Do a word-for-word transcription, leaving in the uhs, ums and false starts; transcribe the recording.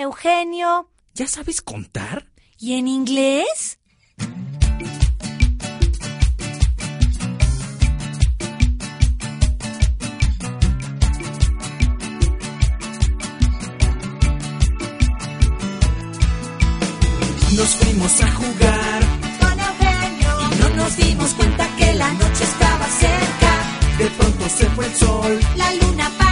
Eugenio. ¿Ya sabes contar? ¿Y en inglés? Nos fuimos a jugar Con Eugenio. y no nos dimos cuenta que la noche estaba cerca. De pronto se fue el sol. La luna